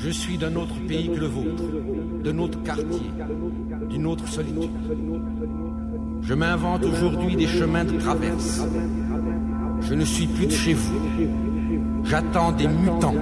Je suis d'un autre pays que le vôtre, d'un autre quartier, d'une autre solitude. Je m'invente aujourd'hui des chemins de traverse. Je ne suis plus de chez vous. J'attends des mutants.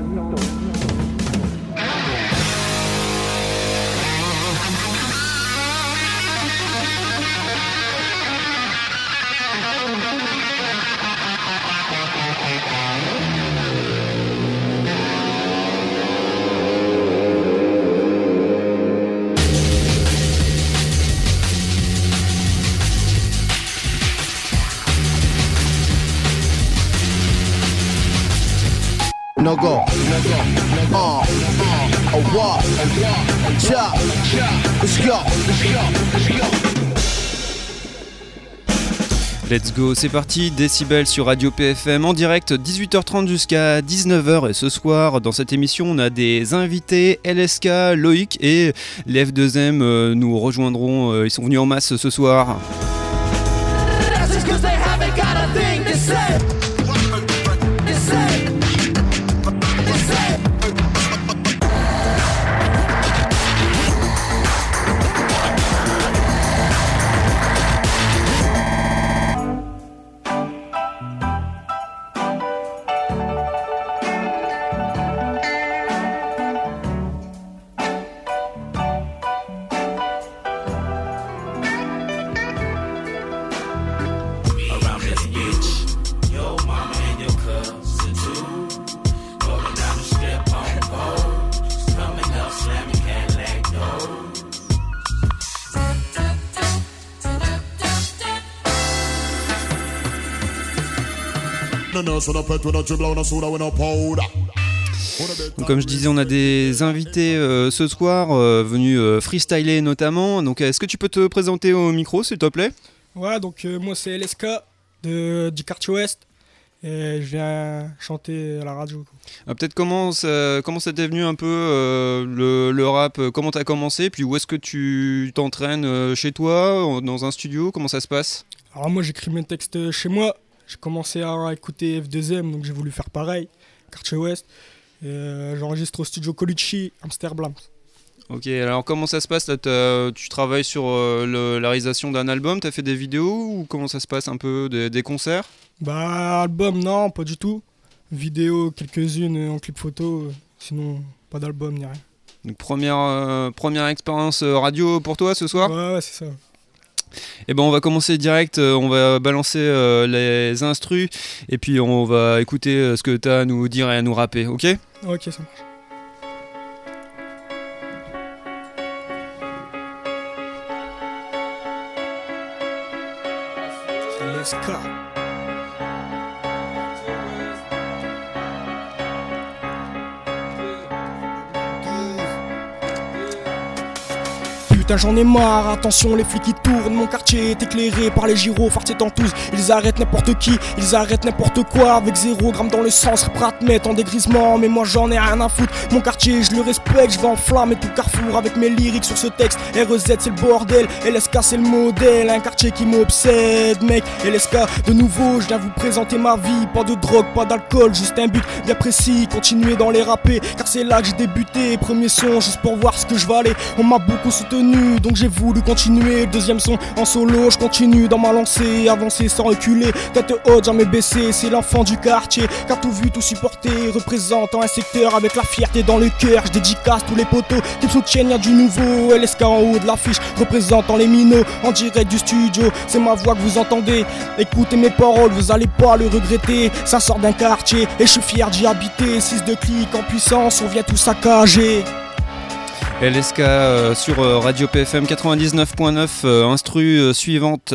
No go, walk, chop, let's go. Let's go, c'est parti, Décibel sur Radio PFM en direct 18h30 jusqu'à 19h et ce soir dans cette émission on a des invités, LSK, Loïc et les F2M nous rejoindront, ils sont venus en masse ce soir. Donc, comme je disais, on a des invités ce soir venus freestyler notamment. Donc, est-ce que tu peux te présenter au micro, s'il te plaît ? Ouais, donc moi c'est LSK du quartier Ouest et je viens chanter à la radio. Peut-être comment ça t'est venu un peu le rap, comment t'as commencé, puis où est-ce que tu t'entraînes chez toi, dans un studio, comment ça se passe ? Alors moi j'écris mes textes chez moi. J'ai commencé à écouter F2M, donc j'ai voulu faire pareil, quartier Ouest. J'enregistre au studio Colucci, Amsterdam. Ok, alors comment ça se passe là, tu travailles sur la réalisation d'un album, t'as fait des vidéos ou comment ça se passe un peu, des concerts ? Bah album non, pas du tout. Vidéo, quelques-unes en clip photo, sinon pas d'album ni rien. Donc première expérience radio pour toi ce soir ? Ouais, c'est ça. Et ben on va commencer direct, on va balancer les instrus et puis on va écouter ce que tu as à nous dire et à nous rapper, ok ? Ok, ça marche. C'est LSK. Putain j'en ai marre, attention les flics qui tournent. Mon quartier est éclairé par les gyrophares c'est en tous. Ils arrêtent n'importe qui, ils arrêtent n'importe quoi. Avec 0 gramme dans le sang, serait prêt à te mettre en dégrisement. Mais moi j'en ai rien à foutre, mon quartier je le respecte. Je vais enflammer tout Carrefour avec mes lyriques sur ce texte. REZ c'est le bordel, LSK c'est le modèle. Un quartier qui m'obsède mec, LSK de nouveau je viens vous présenter ma vie. Pas de drogue, pas d'alcool, juste un but bien précis. Continuer dans les rappés, car c'est là que j'ai débuté. Premier son juste pour voir ce que je valais. On m'a beaucoup soutenu, donc j'ai voulu continuer. Deuxième son en solo, je continue dans ma lancée. Avancer sans reculer, tête haute, jamais baissée. C'est l'enfant du quartier, qui a tout vu, tout supporté. Représentant un secteur avec la fierté dans le cœur. Je dédicace tous les poteaux qui me soutiennent, y'a du nouveau. LSK en haut de l'affiche, représentant les minots. En direct du studio, c'est ma voix que vous entendez. Écoutez mes paroles, vous allez pas le regretter. Ça sort d'un quartier et je suis fier d'y habiter. 6 de clics en puissance, on vient tout saccager. LSK sur Radio PFM 99.9, instru suivante.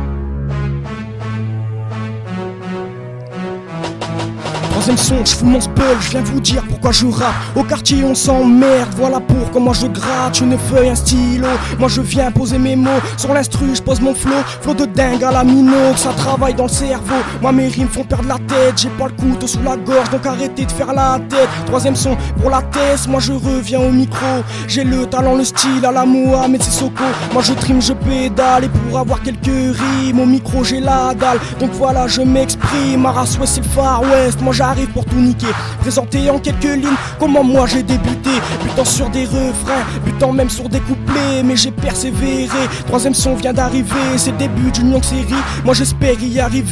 Son, je fume mon Simple, je viens vous dire pourquoi je rappe. Au quartier on s'emmerde, voilà pour comment je gratte une feuille, un stylo. Moi je viens poser mes mots, sur l'instru je pose mon flow de dingue à la minox, ça travaille dans le cerveau. Moi mes rimes font perdre la tête, j'ai pas le couteau sous la gorge, donc arrêtez de faire la tête. Troisième son pour la thèse, moi je reviens au micro. J'ai le talent, le style à la Mohamed Sissoko. Moi je trime, je pédale, et pour avoir quelques rimes au micro j'ai la dalle. Donc voilà je m'exprime, ma race ouest c'est le Far West. Moi j'arrive pour tout niquer, présenter en quelques lignes comment moi j'ai débuté. Butant sur des refrains, butant même sur des couplets, mais j'ai persévéré. Troisième son vient d'arriver, c'est le début d'une longue série, moi j'espère y arriver.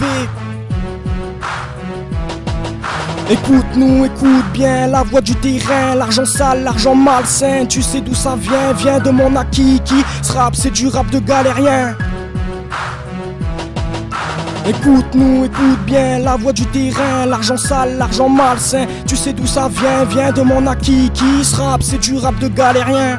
Écoute-nous, écoute bien la voix du terrain. L'argent sale, l'argent malsain, tu sais d'où ça vient, vient de mon acquis. Ce rap c'est du rap de galérien. Écoute-nous, écoute bien la voix du terrain. L'argent sale, l'argent malsain, tu sais d'où ça vient, vient de mon acquis. Ce rap c'est du rap de galérien.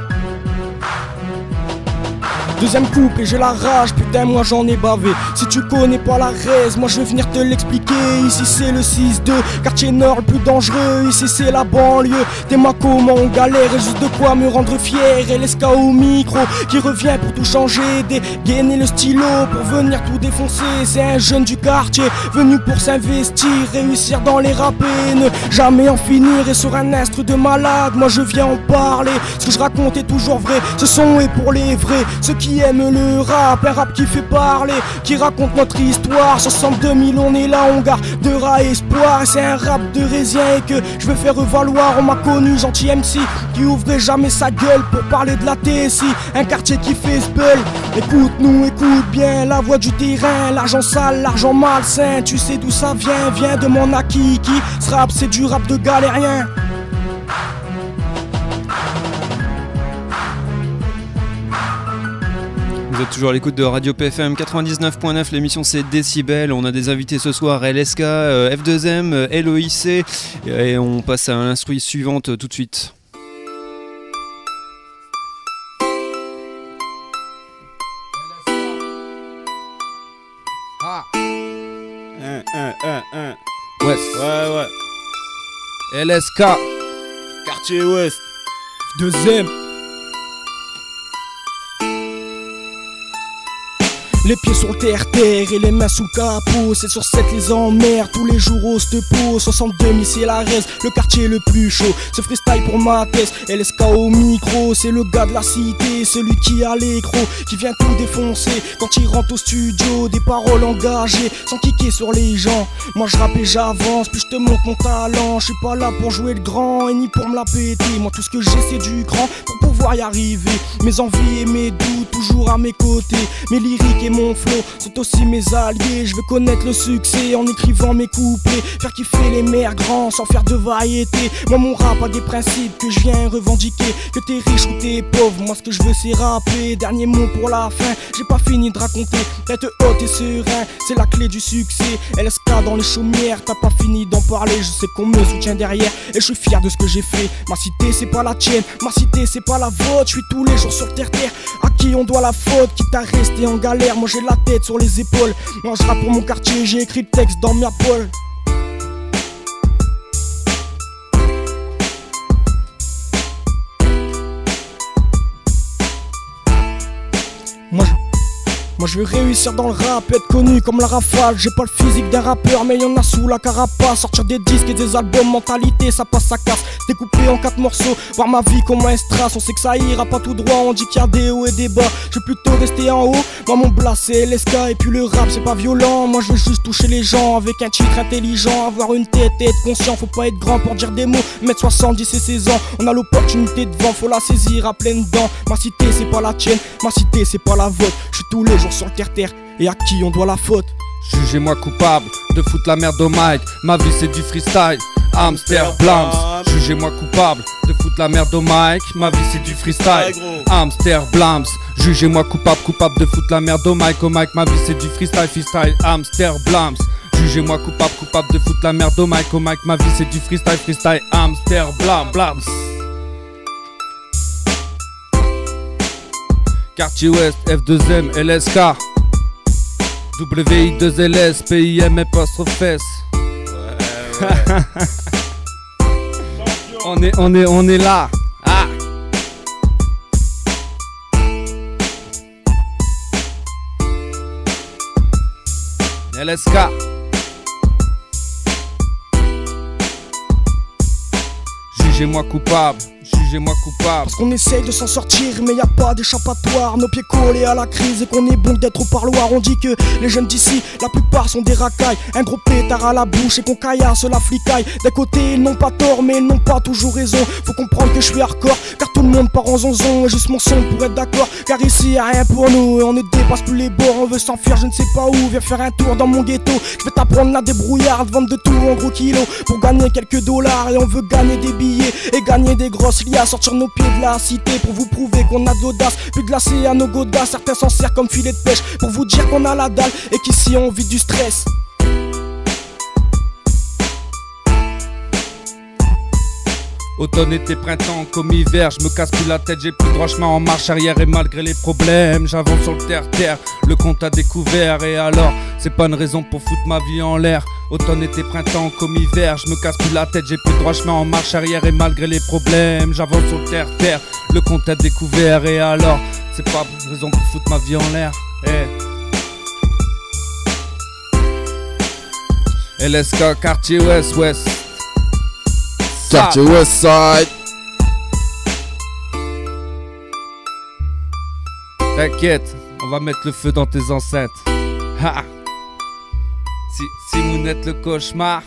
Deuxième coupe et j'ai la rage, putain moi j'en ai bavé. Si tu connais pas la raise, moi je vais venir te l'expliquer. Ici c'est le 6-2, quartier nord le plus dangereux. Ici c'est la banlieue, t'es ma comment on galère. Et juste de quoi me rendre fier. Et l'SK au micro, qui revient pour tout changer. Dégainer le stylo pour venir tout défoncer. C'est un jeune du quartier, venu pour s'investir. Réussir dans les rap et ne jamais en finir. Et sur un instru de malade, moi je viens en parler. Ce que je raconte est toujours vrai, ce son est pour les vrais. Ceux qui aiment le rap, un rap qui fait parler, qui raconte notre histoire. 62 000 on est là, on gardera espoir. Et c'est un rap de résien que je veux faire valoir. On m'a connu, gentil MC, qui ouvrait jamais sa gueule pour parler de la TSI. Un quartier qui fait spell. Écoute-nous, écoute bien la voix du terrain. L'argent sale, l'argent malsain, tu sais d'où ça vient, vient de mon acquis. Ce rap c'est du rap de galérien. Vous êtes toujours à l'écoute de Radio PFM 99.9, l'émission c'est Décibel. On a des invités ce soir, LSK, F2M, LOIC, et on passe à l'instru suivante tout de suite. Ouest. Ouais. LSK. Quartier Ouest. Deuxième. Les pieds sur le terre-terre et les mains sous le capot. 7 sur 7 les emmerdes, tous les jours au stepo. 62 000 c'est la reste, le quartier le plus chaud. Ce freestyle pour ma thèse, LSK au micro. C'est le gars de la cité, celui qui a l'écro, qui vient tout défoncer quand il rentre au studio. Des paroles engagées, sans kicker sur les gens. Moi je rappe et j'avance, puis je te montre mon talent. Je suis pas là pour jouer le grand et ni pour me la péter. Moi tout ce que j'ai c'est du grand pour pouvoir y arriver. Mes envies et mes doutes toujours à mes côtés. Mes lyriques et mon flow sont aussi mes alliés. Je veux connaître le succès en écrivant mes couplets, faire kiffer les mères grands sans faire de variété. Moi mon rap a des principes que je viens revendiquer. Que t'es riche ou t'es pauvre, moi ce que je veux c'est rapper. Dernier mot pour la fin, j'ai pas fini de raconter. Tête haute et serein, c'est la clé du succès. LSK dans les chaumières, t'as pas fini d'en parler. Je sais qu'on me soutient derrière et je suis fier de ce que j'ai fait. Ma cité c'est pas la tienne, ma cité c'est pas la vôtre. Je suis tous les jours sur terre-terre, à qui on doit la faute. Quitte à rester en galère, moi j'ai la tête sur les épaules. Moi je rappe pour mon quartier, j'ai écrit le texte dans ma poêle. Moi je veux réussir dans le rap, être connu comme la rafale. J'ai pas le physique d'un rappeur mais y'en a sous la carapace. Sortir des disques et des albums, mentalité ça passe ça casse. Découpé en 4 morceaux, voir ma vie comme un strass. On sait que ça ira pas tout droit, on dit qu'il y a des hauts et des bas. Je vais plutôt rester en haut, moi mon blast c'est LSK. Et puis le rap c'est pas violent, moi je veux juste toucher les gens. Avec un titre intelligent, avoir une tête et être conscient. Faut pas être grand pour dire des mots, mettre 70 et 16 ans. On a l'opportunité devant, faut la saisir à pleines dents. Ma cité c'est pas la tienne, ma cité c'est pas la vôtre. Je suis tous les jours sur le terre-terre, et à qui on doit la faute? Jugez-moi coupable de foutre la merde au mic. Ma vie c'est du freestyle, Hamster Blams. Jugez-moi coupable de foutre la merde au mic. Ma vie c'est du freestyle, Hamster Blams. Jugez-moi coupable de foutre la merde au mic. Ma vie c'est du freestyle, Hamster Blams. Jugez-moi coupable de foutre la merde au mic. Ma vie c'est du freestyle, Hamster Blams. Quartier Ouest, F2M, LSK, WI2LS, PIM, apostrophe S. Ouais. On est là. Ah. LSK. Jugez-moi coupable. Jugez-moi coupable. Parce qu'on essaye de s'en sortir, mais y a pas d'échappatoire. Nos pieds collés à la crise et qu'on est bon d'être au parloir. On dit que les jeunes d'ici, la plupart sont des racailles. Un gros pétard à la bouche et qu'on caillasse la flicaille. D'un côté, ils n'ont pas tort, mais ils n'ont pas toujours raison. Faut comprendre que je suis hardcore, car tout le monde part en zonzon. Et juste mon son pour être d'accord, car ici y a rien pour nous. Et on ne dépasse plus les bords, on veut s'enfuir, je ne sais pas où. Viens faire un tour dans mon ghetto. Je vais t'apprendre la débrouillarde, vendre de tout en gros kilos pour gagner quelques dollars. Et on veut gagner des billets et gagner des grosses liasses. Sortir nos pieds de la cité pour vous prouver qu'on a de l'audace. Plus glacé à nos godasses, certains s'en servent comme filet de pêche pour vous dire qu'on a la dalle et qu'ici on vit du stress. Automne, été, printemps, comme hiver, je me casse plus la tête, j'ai plus droit chemin en marche arrière. Et malgré les problèmes, j'avance sur le terre-terre. Le compte a découvert et alors, c'est pas une raison pour foutre ma vie en l'air. Automne, été, printemps, comme hiver, je me casse plus la tête, j'ai plus droit chemin en marche arrière. Et malgré les problèmes, j'avance sur le terre-terre. Le compte a découvert et alors, c'est pas une raison pour foutre ma vie en l'air. LSK, quartier ouest. Quartier Westside. T'inquiète, on va mettre le feu dans tes enceintes. Ha. Si vous n'êtes le cauchemar.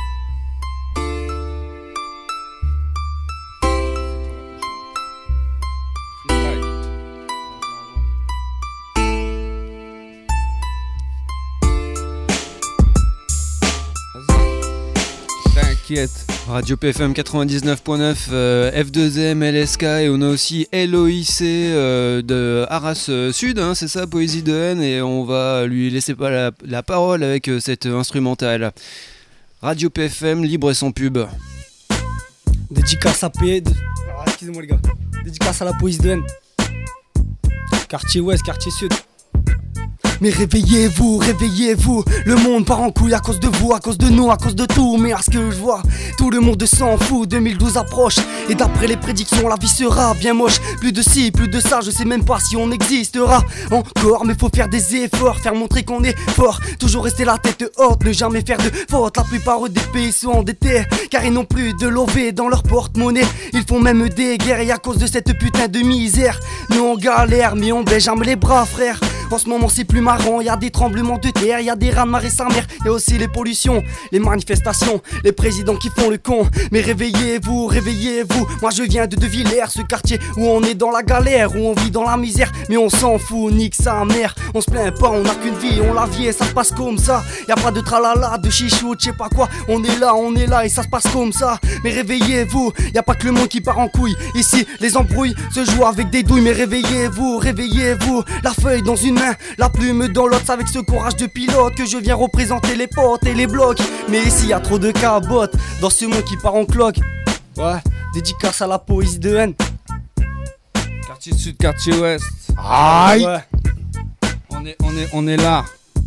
T'inquiète. Radio PFM 99.9, F2M, LSK et on a aussi LOIC de Arras Sud, hein, c'est ça, Poésie de haine, et on va lui laisser pas la parole avec cette instrumentale. Radio PFM, libre et sans pub. Dédicace à excusez-moi les gars. Dédicace à la Poésie de haine. Quartier Ouest, quartier Sud. Mais réveillez-vous, réveillez-vous. Le monde part en couille à cause de vous, à cause de nous, à cause de tout. Mais à ce que je vois, tout le monde s'en fout. 2012 approche et d'après les prédictions, la vie sera bien moche. Plus de ci, plus de ça, je sais même pas si on existera encore. Mais faut faire des efforts, faire montrer qu'on est fort. Toujours rester la tête haute, ne jamais faire de faute. La plupart des pays sont endettés car ils n'ont plus de lové dans leur porte-monnaie. Ils font même des guerres et à cause de cette putain de misère, nous on galère mais on baisse jamais les bras, frère. En ce moment c'est plus marrant, y a des tremblements de terre, y a des raz de marée sa mère, y a aussi les pollutions, les manifestations, les présidents qui font le con. Mais réveillez-vous, réveillez-vous. Moi je viens de Villers, ce quartier où on est dans la galère, où on vit dans la misère, mais on s'en fout, nique sa mère. On se plaint pas, on a qu'une vie, on la vit et ça se passe comme ça. Y a pas de tralala, de chichou, je sais pas quoi. On est là et ça se passe comme ça. Mais réveillez-vous, y a pas que le monde qui part en couille. Ici les embrouilles se jouent avec des douilles. Mais réveillez-vous, réveillez-vous. La feuille dans une main, la plume dans l'autre, c'est avec ce courage de pilote que je viens représenter les potes et les blocs. Mais ici y a trop de cabottes dans ce monde qui part en cloque. Ouais, dédicace à la Poésie de haine. Quartier Sud, quartier Ouest. Aïe. Ouais. On est là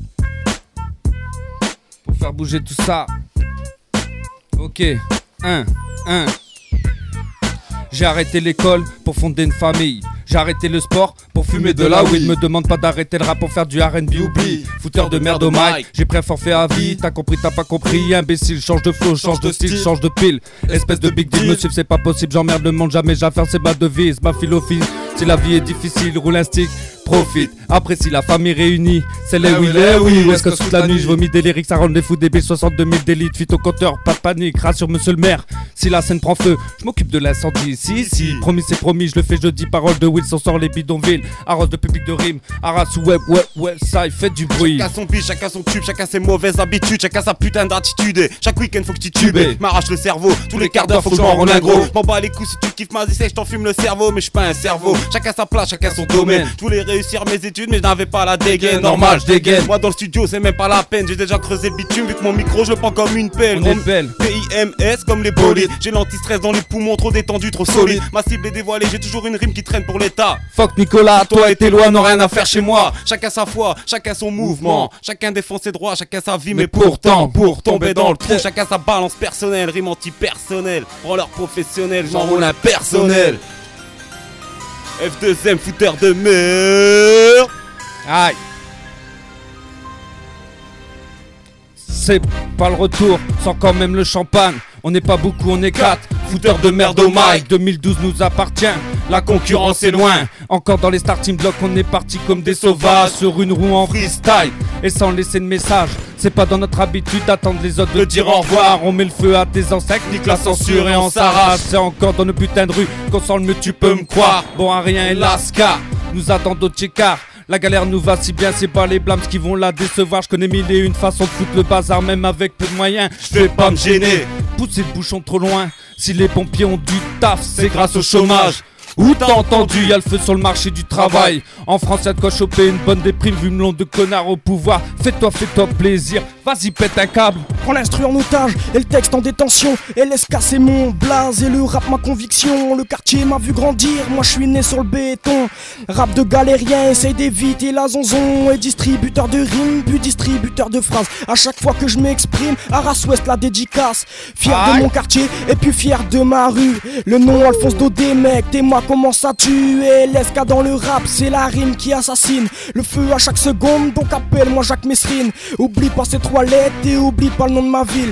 pour faire bouger tout ça. Ok, 1. J'ai arrêté l'école pour fonder une famille. J'ai arrêté le sport pour fumer de la weed. Me demande pas d'arrêter le rap pour faire du R&B, oublie. Fouteur de merde au mic, j'ai pris un forfait à vie. T'as compris, t'as pas compris, imbécile. Change de flow, change de style, change de pile. Espèce de big deal, me suivre c'est pas possible. J'emmerde le monde, jamais j'affaire, c'est ma devise. Ma philosophie, si la vie est difficile, roule un stick, profite. Après si la famille réunie, c'est les oui. Où est-ce que toute la nuit je vomis des lyrics, ça rend les fous débile. 62 000 d'élite, fuite au compteur, pas de panique. Rassure monsieur le maire, si la scène prend feu, je m'occupe de l'incendie. Si, promis c'est promis, je le fais jeudi. Parole de Wilson sort les bidonvilles. Arrose de public de rime, Arras web, ça il fait du bruit. Chacun son beat, chacun son tube, chacun ses mauvaises habitudes, chacun sa putain d'attitude. Et chaque week-end faut que tu tubes, m'arrache le cerveau. Tous les quarts d'heure faut que je m'en rende un gros. M'en bats les coups si tu kiffes ma essai, je t'enfume le cerveau, mais je suis pas un cerveau. Chacun sa place, chacun son domaine. Je voulais réussir mes études, mais je n'avais pas la dégaine. Normal, je dégaine. Moi dans le studio, c'est même pas la peine. J'ai déjà creusé le bitume, vu que mon micro je le prends comme une pelle. On est belle. PIMS comme les polices. solide. J'ai l'anti-stress dans les poumons, trop détendu, trop solide. Ma cible est dévoilée, j'ai toujours une rime qui traîne pour l'état. Fuck Nicolas, toi et tes lois n'ont rien à faire chez moi. Chacun sa foi, chacun son mouvement. Chacun défend ses droits, chacun sa vie. Mais pourtant, pour tomber dans le trou, chacun sa balance personnelle. Rime anti-personnelle, branleur professionnel, j'enroule un personnel. F2M, fouteur de merde. Aïe. C'est pas le retour, sans quand même le champagne. On n'est pas beaucoup, on est 4. Fouteur de merde au mic. 2012 nous appartient, la concurrence est loin. Encore dans les starting blocks, on est parti comme des sauvages sur une roue en freestyle et sans laisser de message. C'est pas dans notre habitude d'attendre les autres de dire au revoir. On met le feu à tes ancêtres, nique la censure et on s'arrache. C'est encore dans nos putains de rues qu'on sent le mieux, tu peux me croire. Bon à rien et Lascar nous attend d'autres chécards. La galère nous va si bien, c'est pas les blâmes qui vont la décevoir. Je connais mille et une façons de foutre le bazar, même avec peu de moyens. Je vais pas me gêner, pousser le bouchon trop loin. Si les pompiers ont du taf, c'est grâce au chômage. Où t'as entendu, y'a le feu sur le marché du travail. En France y'a de quoi choper une bonne déprime vu melon de connard au pouvoir. Fais-toi plaisir, vas-y pète un câble. Prends l'instru en otage et le texte en détention. LSK c'est mon blaze et le rap ma conviction. Le quartier m'a vu grandir, moi je suis né sur le béton. Rap de galérien, essaye d'éviter la zonzon. Et distributeur de rimes, puis distributeur de phrases. À chaque fois que je m'exprime, Arras-Ouest la dédicace. Fier de mon quartier et puis fier de ma rue. Le nom Alphonse Dodé mec, t'es moi comment ça tue. LSK dans le rap, c'est la rime qui assassine. Le feu à chaque seconde, donc appelle-moi Jacques Messrine. Oublie pas ces 3 lettres et oublie pas le nom de ma ville.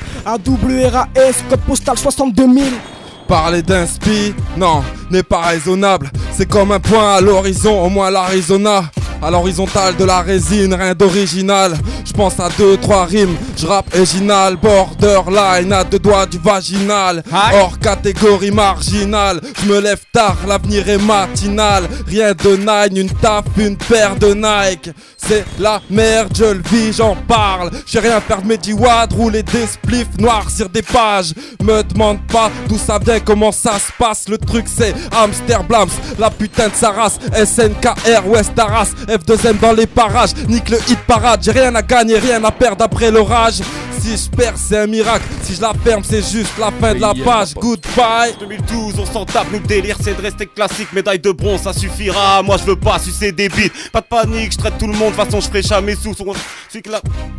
AWRAS, code postal 62 000. Parler d'inspi, non, n'est pas raisonnable. C'est comme un point à l'horizon, au moins l'Arizona. À l'horizontale de la résine, rien d'original. J'pense à 2-3 rimes, j'rappe original. Borderline, à 2 doigts du vaginal. Hors catégorie marginale. J'me lève tard, l'avenir est matinal. Rien de nine, une tape, une paire de Nike. C'est la merde, je le vis, j'en parle. J'sais rien faire de mes D-Wad, rouler des spliffs, noircir des pages. Me demande pas d'où ça vient, comment ça se passe. Le truc c'est Amsterdam, la putain de sa race. SNKR, West Arras, F2M dans les parages. Nique le hit parade, j'ai rien à gagner, rien à perdre après l'orage. Si je perds c'est un miracle, si je la ferme c'est juste la fin de la page. Goodbye. 2012 on s'en tape, nous le délire c'est de rester classique. Médaille de bronze ça suffira, moi je veux pas sucer des bites. Pas de panique, je traite tout le monde, de toute façon je ferai jamais sous. Celui que la...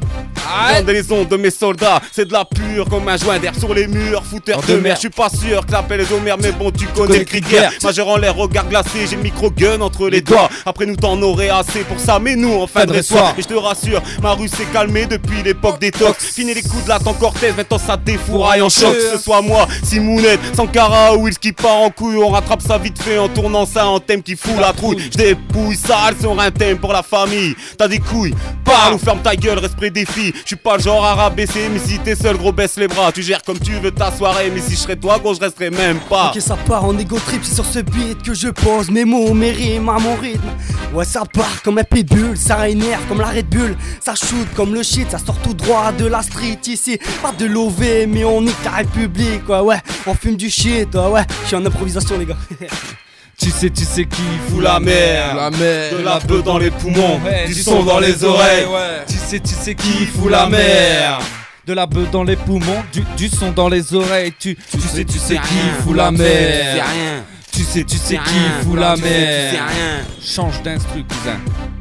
les ondes de mes soldats, c'est de la pure comme un joint d'air sur les murs. Fouteur de mer, je suis pas sûr que l'appel est d'Homer, mais bon tu connais le cri de guerre. Majeur en l'air, regard glacé, j'ai le micro-gun entre les doigts. Après nous t'en aurais assez pour ça, mais nous en fin de soir. Et je te rassure, ma rue s'est calmée depuis l'époque des tox. Fini les coups de la Cortez, maintenant ça défouraille en choc. Que ce soit moi, Simounette, Sankara ou Wills qui part en couille, on rattrape ça vite fait en tournant ça en thème qui fout la trouille. Je dépouille sale sur un thème pour la famille. T'as des couilles, parle ou ferme ta gueule, reste près des filles. Je suis pas le genre à rabaisser, mais si t'es seul gros baisse les bras. Tu gères comme tu veux ta soirée, mais si je serais toi gros je resterais même pas. Ok ça part en égo trip, c'est sur ce beat que je pose mes mots, mes rimes à mon rythme. Ouais ça part comme un pitbull, ça énerve comme la Red Bull. Ça shoot comme le shit, ça sort tout droit de la street ici. Pas de l'OV mais on nique la République, ouais, on fume du shit, ouais, je suis en improvisation les gars. Tu sais qui fout la merde, de la beuh dans les poumons, du son dans les oreilles. Tu sais qui fout la merde, de la beuh dans les poumons, du son dans les oreilles. Tu sais qui fout la merde. Tu sais qui fout la merde. Change d'instru cousin.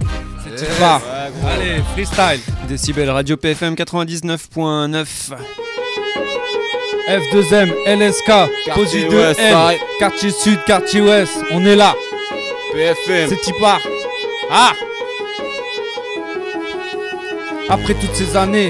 Va. Allez, freestyle. Décibel Radio PFM 99.9. F2M, LSK, Posi 2M, quartier sud, quartier ouest, on est là. PFM. C'est Tipar. Ah. Après toutes ces années,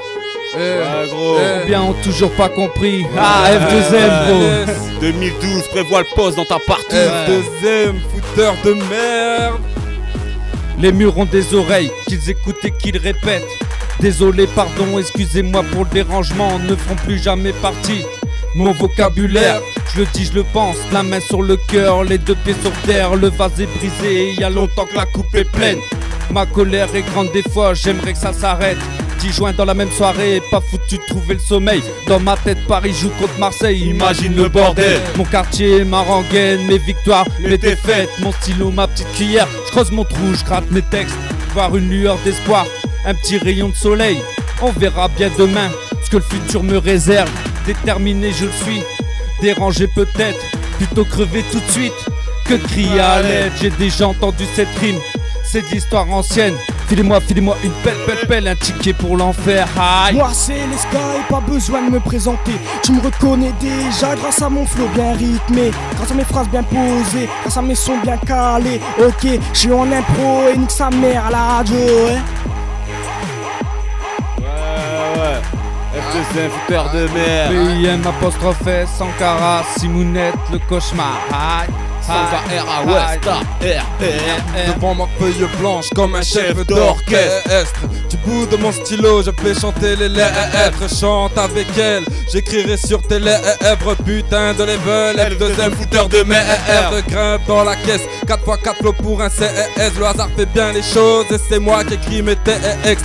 bien ont toujours pas compris. F2M gros. 2012 prévoit le poste dans ta partie. F2M, fouteur de merde. Les murs ont des oreilles, qu'ils écoutent et qu'ils répètent. Désolé, pardon, excusez-moi pour le dérangement, ne feront plus jamais partie. Mon vocabulaire, je le dis, je le pense, la main sur le cœur, les 2 pieds sur terre, le vase est brisé, il y a longtemps que la coupe est pleine. Ma colère est grande des fois, j'aimerais que ça s'arrête. 10 juin dans la même soirée, pas foutu de trouver le sommeil. Dans ma tête, Paris joue contre Marseille, imagine le bordel. Mon quartier, ma rengaine, mes victoires, mes défaites. Mon stylo, ma petite cuillère, je creuse mon trou, je gratte mes textes. Voir une lueur d'espoir, un petit rayon de soleil. On verra bien demain ce que le futur me réserve. Déterminé je le suis, Dérangé peut-être, plutôt crever tout de suite que de crier à l'aide. J'ai déjà entendu cette rime, c'est de l'histoire ancienne. Filez-moi une pelle, un ticket pour l'enfer. Aïe. Moi c'est les Sky, pas besoin de me présenter. Tu me reconnais déjà grâce à mon flow bien rythmé, grâce à mes phrases bien posées, grâce à mes sons bien calés. Ok, je suis en impro et nique sa mère à la radio, ouais. Ouais. F2M, fouteur de merde. BIM apostrophe S, Sankara, Simounette, le cauchemar. Aïe. R, West, Devant ma feuille blanche comme un chef d'orchestre. Du bout de mon stylo je fais chanter les lettres. Chante avec elle, j'écrirai sur tes lèvres. Putain de level, F2M fouteur de merde. Grimpe dans la caisse, 4x4 flow pour un CS. Le hasard fait bien les choses et c'est moi qui écris mes textes.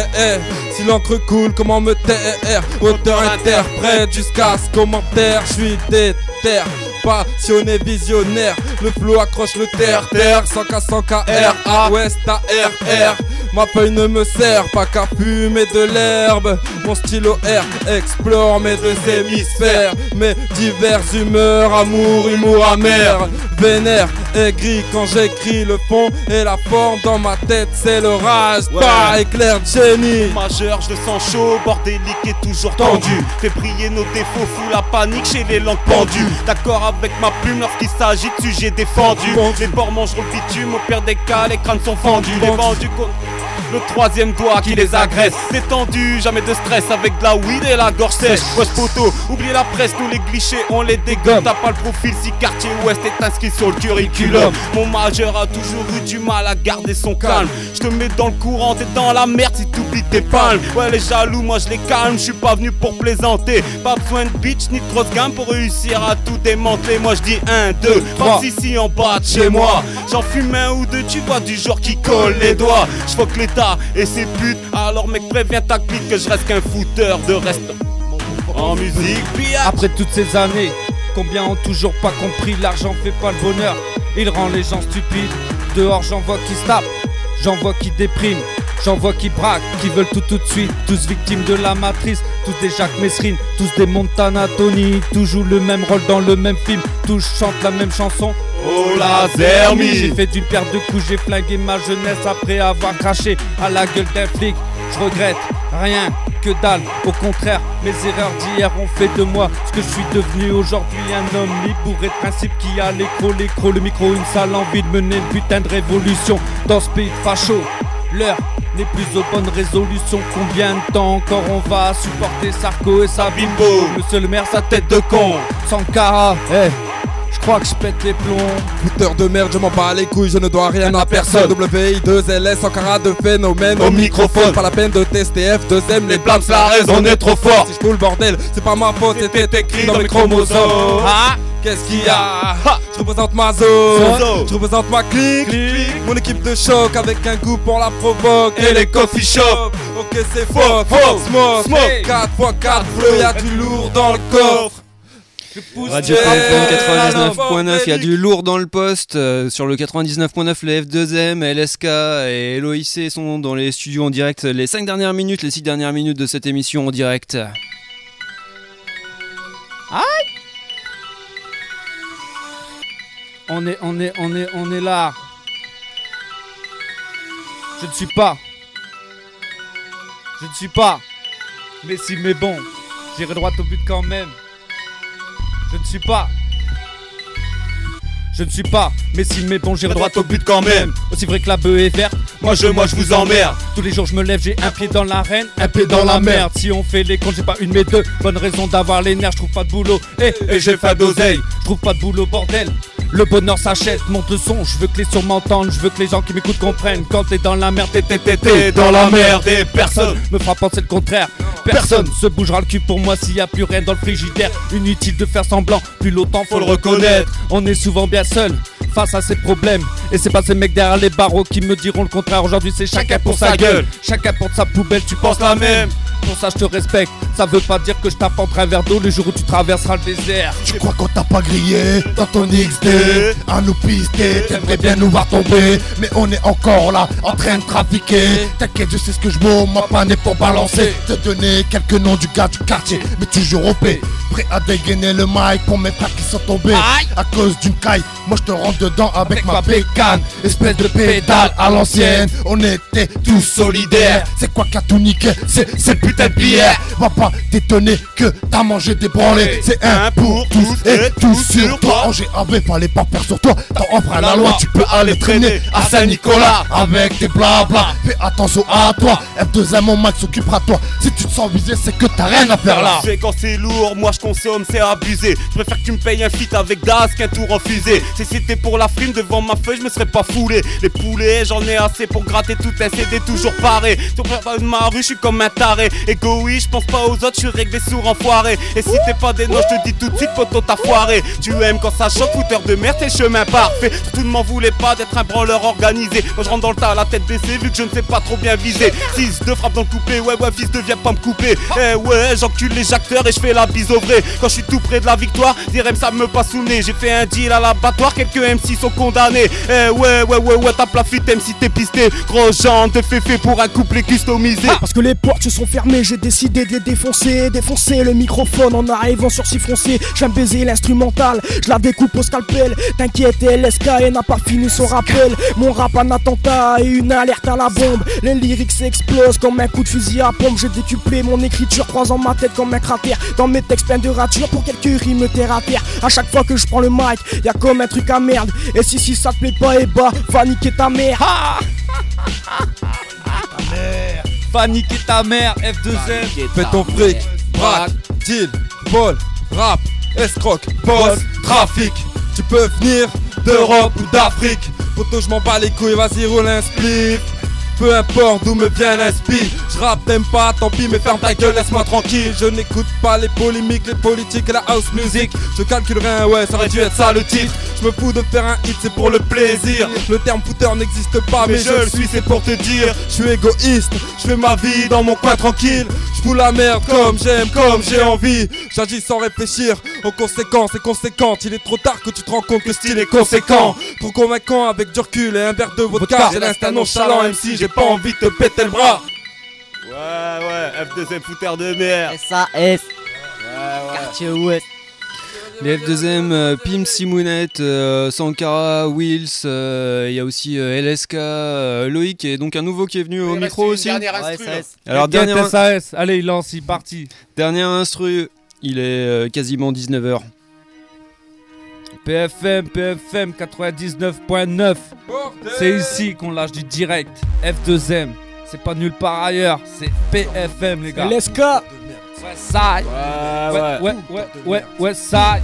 Si l'encre coule, comment me taire? Auteur interprète jusqu'à ce commentaire. Je suis déter, passionné, visionnaire. Le flow accroche le terre-terre. 100K, 100K, R, West, R. Ma feuille ne me sert pas qu'à fumer de l'herbe. Mon stylo R explore mes deux hémisphères. Mes diverses humeurs, amour, humour amer. Vénère, aigri quand j'écris. Le fond et la forme dans ma tête, c'est l'orage. Pas éclair de génie. Majeur, je le sens chaud, bordélique et toujours tendu. Fait briller nos défauts, fout la panique chez les langues pendues. D'accord avec ma plume lorsqu'il s'agit de sujets défendus. Les porcs mangeront le bitume, au pire des cas, les crânes sont fendus. Les vendus contre le troisième doigt qui les agresse. Détendu, jamais de stress avec de la weed et la gorge sèche. Wesh poteau, oubliez la presse, nous les clichés, on les dégomme. T'as pas le profil si quartier ouest est inscrit sur le curriculum. Mon majeur a toujours eu du mal à garder son calme. Je te mets dans le courant, t'es dans la merde si t'oublies tes palmes. Ouais les jaloux, moi je les calme, je suis pas venu pour plaisanter. Pas besoin de bitch ni de grosse gamme pour réussir à tout démanteler. Moi je dis 1, 2, pas ici en bas de chez moi. J'en fume un ou deux, tu vois, du genre qui colle les doigts. J'fuck l'État et ses putes. Alors mec préviens ta clique que je reste qu'un fouteur de reste en musique. Après toutes ces années, combien ont toujours pas compris? L'argent fait pas le bonheur, il rend les gens stupides. Dehors j'en vois qui se tapent, j'en vois qui dépriment, j'en vois qui braquent, qui veulent tout de suite. Tous victimes de la matrice, tous des Jacques Messrine, tous des Montana Tony. Tous jouent le même rôle dans le même film, tous chantent la même chanson. Oh la Zermi. J'ai fait d'une paire de coups, j'ai flingué ma jeunesse après avoir craché à la gueule d'un flic. Je regrette rien, que dalle, au contraire, mes erreurs d'hier ont fait de moi ce que je suis devenu aujourd'hui. Un homme libre, bourré de principe qui a l'écro, le micro, une sale envie de mener une putain de révolution dans ce pays de facho. L'heure n'est plus aux bonnes résolutions. Combien de temps encore on va supporter Sarko et sa bimbo? Monsieur le maire, sa tête de con. Sankara, je crois que je pète les plombs. Fouteur de merde, je m'en bats les couilles, je ne dois rien à personne. WI2LS, Sankara de phénomène au microphone. Pas la peine de tester F2M, les blâmes, la raison est trop forte. Si je fous le bordel, c'est pas ma faute, c'était écrit dans mes chromosomes. Qu'est-ce qu'il y a? Je représente ma zone, je représente ma clique. Mon équipe de choc avec un goût pour la provoque. Et les coffee shops, ok c'est faux, smoke 4x4, y'a du lourd dans le coffre. Radio PFM 99.9, il y a du lourd dans le poste. Sur le 99.9, les F2M, LSK et LOIC sont dans les studios en direct les 5 dernières minutes, les 6 dernières minutes de cette émission en direct. Aïe! On est là. Je ne suis pas. Mais si, mais bon, j'irai droit au but quand même. Je ne suis pas, mais si, mais bon, j'irai droit au but quand même. Aussi vrai que la beuh est verte, moi je vous emmerde. Tous les jours je me lève, j'ai un pied dans l'arène, un pied dans la merde. Si on fait les comptes, j'ai pas une mais deux bonnes raisons d'avoir les nerfs. Je trouve pas de boulot, et j'ai pas d'oseille. Je trouve pas de boulot, bordel. Le bonheur s'achète, monte le son, je veux que les sourds m'entendent, je veux que les gens qui m'écoutent comprennent. Quand t'es dans la merde, t'es dans la merde. Et personne me fera penser le contraire. Personne se bougera le cul pour moi s'il y a plus rien dans le frigidaire. Inutile de faire semblant, plus longtemps faut le reconnaître. On est souvent bien seul face à ces problèmes. Et c'est pas ces mecs derrière les barreaux qui me diront le contraire. Aujourd'hui c'est chacun pour sa gueule, chacun pour sa poubelle. Tu penses la même? Pour ça je te respecte, ça veut pas dire que je t'apporterai un verre d'eau le jour où tu traverseras le désert. Tu crois qu'on t'a pas grillé dans ton XD, à nous pister, t'aimerais bien nous voir tomber, mais on est encore là, en train de trafiquer. T'inquiète, je sais ce que je vaux, ma panne est pour balancer. Te donner quelques noms du gars du quartier, mais toujours OP. Prêt à dégainer le mic pour mes frères qui sont tombés à cause d'une caille. Moi je te rentre dedans avec ma bécane. Espèce de pédale à l'ancienne, on était tous solidaires. C'est quoi qui a tout niqué? C'est putain de bière. Va pas t'étonner que t'as mangé des branlés. C'est un pour tous et tous sur toi. Angers avait fallait pas faire sur toi. T'as enfreint la loi, tu peux aller traîner à Saint-Nicolas avec tes blabla. Fais attention à toi, F2M mon Max s'occupera de toi. Si tu te sens visé, c'est que t'as rien à faire là. C'est quand c'est lourd, moi je consomme, c'est abusé. Je préfère que tu me payes un feat avec Das qu'un tour refusé. Si c'était pour la frime devant ma feuille, je me serais pas foulé. Les poulets, j'en ai assez pour gratter tout un CD toujours paré. Sur de ma rue, je suis comme un taré. Égoïste, je pense pas aux autres, je suis réglé sourd enfoiré. Et si t'es pas des noms, je te dis tout de suite, poteau t'as foiré. Tu aimes quand ça choque, fouteur de merde, c'est le chemin parfait. Surtout ne m'en voulais pas d'être un branleur organisé. Moi je rentre dans le tas, la tête baissée, vu que je ne sais pas trop bien viser. 6-2 frappe dans le coupé, ouais fils de viens pas me couper. Eh ouais, j'encule les acteurs et je fais la bise au vrai. Quand je suis tout près de la victoire, direm ça me passe sous le nez. J'ai fait un deal à l'abattoir, quelques MC sont condamnés. Eh ouais, tape la fuite, MC t'es pisté. Gros genre de féfé pour un couplet customisé. Parce que les portes se sont fermées, j'ai décidé de les défoncer. Défoncer le microphone en arrivant sur si froncé. J'aime baiser l'instrumental, je la découpe au scalpel. T'inquiète, LSK n'a pas fini son rappel. Mon rap un attentat et une alerte à la bombe. Les lyrics explosent comme un coup de fusil à pompe. J'ai décuplé mon écriture, croisant ma tête comme un cratère. Dans mes textes pleins de ratures pour quelques rimes terre à terre. À chaque fois que je prends le mic, y'a comme un truc à merde. Et si ça te plaît pas, eh bah, va niquer ta mère. Va niquer ta mère, F2M. Fais ton fric, braque, deal, vol, rap, escroc, boss, trafic. Tu peux venir d'Europe ou d'Afrique. Poto, je m'en bats les couilles, vas-y roule un spliff. Peu importe d'où me vient l'inspi. Je rappe, t'aimes pas, tant pis, mais ferme ta gueule, laisse-moi tranquille. Je n'écoute pas les polémiques, les politiques et la house music. Je calculerai un ouais, ça aurait dû être ça le titre. Je me fous de faire un hit, c'est pour le plaisir. Le terme fouteur n'existe pas, mais je le suis, c'est pour te dire. Je suis égoïste, je fais ma vie dans mon coin tranquille. Je fous la merde comme j'aime, comme j'ai envie. J'agis sans réfléchir aux conséquences et conséquentes. Il est trop tard que tu te rends compte que le style est conséquent. Trop convaincant avec du recul et un verre de vodka. J'ai l'instinct nonchalant MC, j'ai pas envie de te péter le bras. Ouais, F2M fouteur de merde. SAS, quartier ouest. Les F2M, Pim, Simounette, Sankara, Wills, il y a aussi LSK, Loïc et donc un nouveau qui est venu au micro aussi. Alors dernière SAS, allez il lance, il est parti. Dernière instru, il est quasiment 19h. PFM 99.9. C'est ici qu'on lâche du direct. F2M, c'est pas nulle part ailleurs, c'est PFM les gars. LSK. Ouais, ça.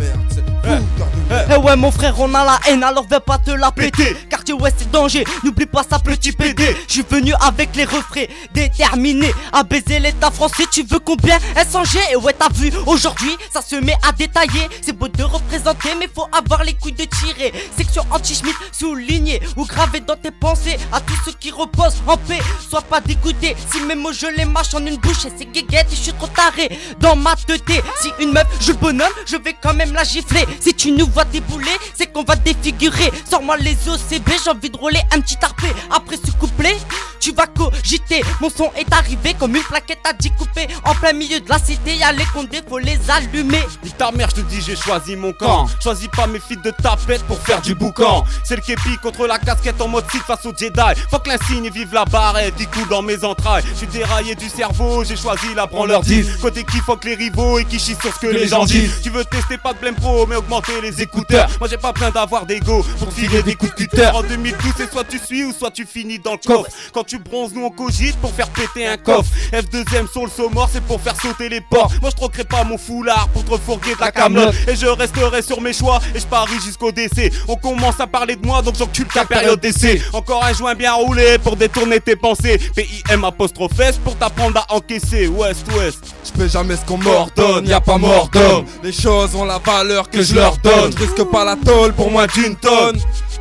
Eh ouais mon frère on a la haine alors va pas te la péter. Quartier ouest c'est danger, n'oublie pas ça petit PD. Je suis venu avec les refrains déterminés à baiser l'état français. Tu veux combien SNG? Et ouais t'as vu aujourd'hui ça se met à détailler. C'est beau de représenter mais faut avoir les couilles de tirer. Section anti-schmitt soulignée ou gravée dans tes pensées. À tous ceux qui reposent en paix, sois pas dégoûté. Si mes mots je les mâche en une bouche et c'est guéguette et je suis trop taré dans ma tête. Si une meuf joue le bonhomme je vais quand même la gifler. Si tu nous vois débouler, c'est qu'on va défigurer. Sors-moi les OCB, j'ai envie de rouler un petit tarpé. Après ce couplet, tu vas cogiter. Mon son est arrivé comme une plaquette à 10 coupés. En plein milieu de la cité, y'a les condés, faut les allumer. Dis ta mère, je te dis, j'ai choisi mon camp. Choisis pas mes feats de tapette pour faire du boucan. C'est le képi contre la casquette en mode site face au Jedi. Fuck l'insigne et vive la barrette, il coule dans mes entrailles. Je suis déraillé du cerveau, j'ai choisi la branleur 10. Côté qui fuck les rivaux et qui chie sur ce que les gens disent. Tu veux tester pas de blême pro, mais augmenter les écouteurs. Moi j'ai pas besoin d'avoir d'ego pour filer des coups de cutter. En 2012 c'est soit tu suis ou soit tu finis dans le coffre. Quand tu bronzes nous on cogite pour faire péter un coffre. F2M sur le saut mort c'est pour faire sauter les portes. Moi je troquerai pas mon foulard pour te refourguer de la camelote. Et je resterai sur mes choix et je parie jusqu'au décès. On commence à parler de moi donc j'encule ta période d'essai. Encore un joint bien roulé pour détourner tes pensées. PIM apostrophe S pour t'apprendre à encaisser. Ouest. Je fais jamais ce qu'on m'ordonne, y'a pas mort d'homme. Les choses ont la valeur que je leur donne. Je risque pas la tôle pour moins d'une tonne.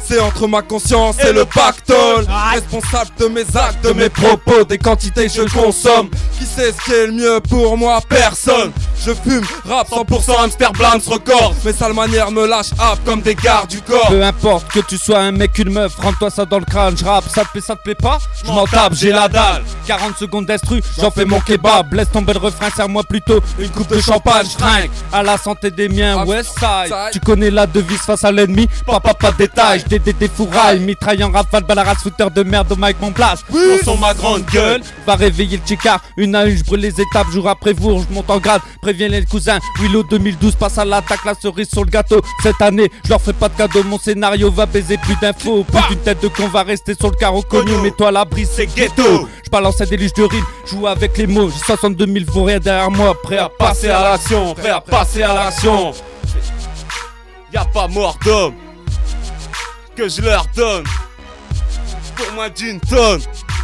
C'est entre ma conscience et le pactole. Responsable de mes actes, de mes propos, des quantités que je consomme. Qui sait ce qui est le mieux pour moi? Personne. Je fume, rap 100% Amsterdam Records. Mes sales manières me lâchent hap comme des gardes du corps. Peu importe que tu sois un mec, une meuf, rentre-toi ça dans le crâne, je rappe, ça te plaît pas? Je m'en tape, j'ai la dalle. 40 secondes d'instru, j'en fais mon kebab. Laisse tomber le refrain, serre-moi plutôt une coupe de champagne, je trinque. À la santé des miens, Westside. Tu connais la devise face à l'ennemi, pas de détails. J'dédé des fourrailles, mitraille en rafale, balle à race, fouteur de merde au mic, mon place. On sent ma grande gueule. Va réveiller le chicard, une à une, je brûle les étapes, jour après jour, je monte en grade, préviens les cousins. Willow 2012 passe à l'attaque, la cerise sur le gâteau. Cette année, je leur fais pas de cadeau, mon scénario va baiser plus d'infos. Plus d'une tête de con va rester sur le carreau cognon, mets-toi à l'abri, c'est ghetto. Je balance des déluge de rime, joue avec les mots, j'ai 62 000 vaut rien derrière moi, prêt à passer à l'action, prêt à passer à l'action. Y'a pas mort d'homme que je leur donne pour moins d'une tonne.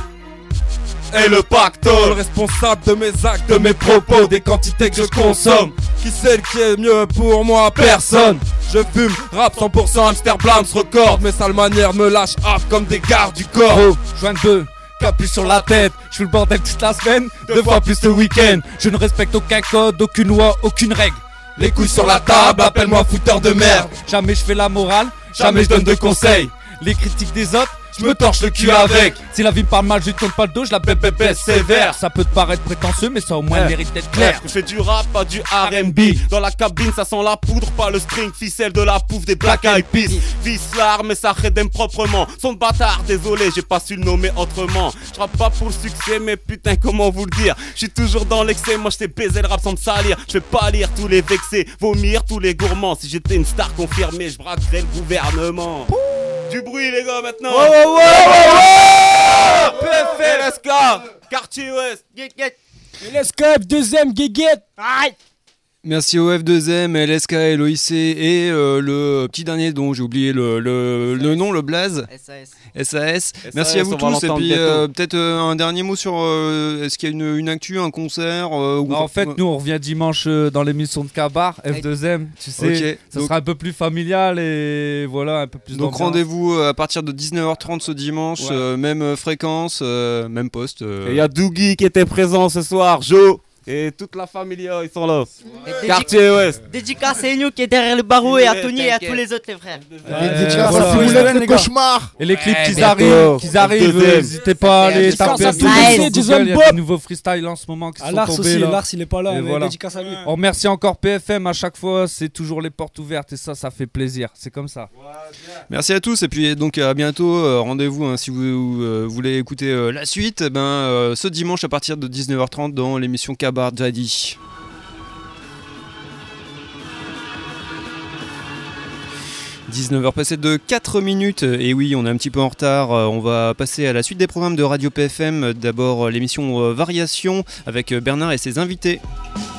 Et le pactole, responsable de mes actes, de mes propos, des quantités que je consomme. Qui sait le qui est mieux pour moi? Personne. Je fume, rap 100% Amsterdam Records. Mes sales manières me lâchent hap comme des gardes du corps. Oh, joint 2, capuche sur la tête. Je fais le bordel toute la semaine, 2 fois plus le week-end. Je ne respecte aucun code, aucune loi, aucune règle. Les couilles sur la table, appelle-moi fouteur de merde. Jamais je fais la morale, jamais je donne de conseils. Les critiques des autres, je me torche le cul avec. Si la vie me parle mal, je lui tourne pas le dos, je la baisse sévère. Ça peut te paraître prétentieux, mais ça au moins mérite d'être clair. Je fais du rap, pas du R&B. Dans la cabine, ça sent la poudre, pas le string, ficelle de la pouffe des Black Eyed Peas. Visse l'arme, mais ça rédème proprement. Son de bâtard, désolé, j'ai pas su le nommer autrement. Je rappe pas pour le succès, mais putain, comment vous le dire? Je suis toujours dans l'excès, moi je t'ai baisé le rap sans me salir. Je vais pas lire tous les vexés, vomir tous les gourmands. Si j'étais une star confirmée, je braquerais le gouvernement. Du bruit les gars maintenant. PFL, LSK, Quartier Ouest, LSK, F2M, Guéguette. Aïe. Merci au F2M, LSK, LOIC et le petit dernier dont j'ai oublié le nom, le blaze. SAS. Merci à vous tous. Et puis peut-être un dernier mot sur est-ce qu'il y a une actu, un concert En fait, nous on revient dimanche dans l'émission de Kabar, F2M. Tu sais, okay. Ça sera un peu plus familial et voilà, un peu plus donc d'ambiance. rendez-vous à partir de 19h30 ce dimanche, même fréquence, même poste. Et il y a Dougie qui était présent ce soir, Joe. Et toute la famille, ils sont là. Quartier Ouest. Dédicace à Enu qui est derrière le barreau et à Tony et à tous les autres les frères. Dédicace à Simulette, le cauchemar. Et les clips qui arrivent, n'hésitez pas à aller taper un peu. Il y a des nouveaux freestyles en ce moment qui sont tombés là. Lars il est pas là, mais voilà. dédicace à lui. On remercie encore PFM à chaque fois, c'est toujours les portes ouvertes et ça fait plaisir, c'est comme ça. Merci à tous et puis donc à bientôt, rendez-vous si vous voulez écouter la suite, ce dimanche à partir de 19h30 dans l'émission Kabar Jadi. « 19h passées de 4 minutes, et oui, on est un petit peu en retard, on va passer à la suite des programmes de Radio PFM, d'abord l'émission Variation avec Bernard et ses invités.